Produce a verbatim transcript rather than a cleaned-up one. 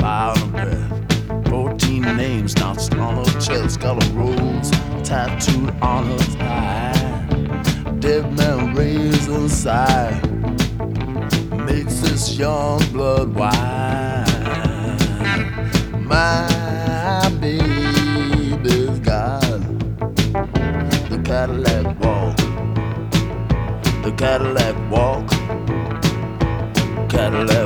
out of bed. Fourteen names notched on her chest, got a rose tattooed on her thigh. Dead memories inside makes this young blood wine. My baby's got the Cadillac walk, the Cadillac walk, Cadillac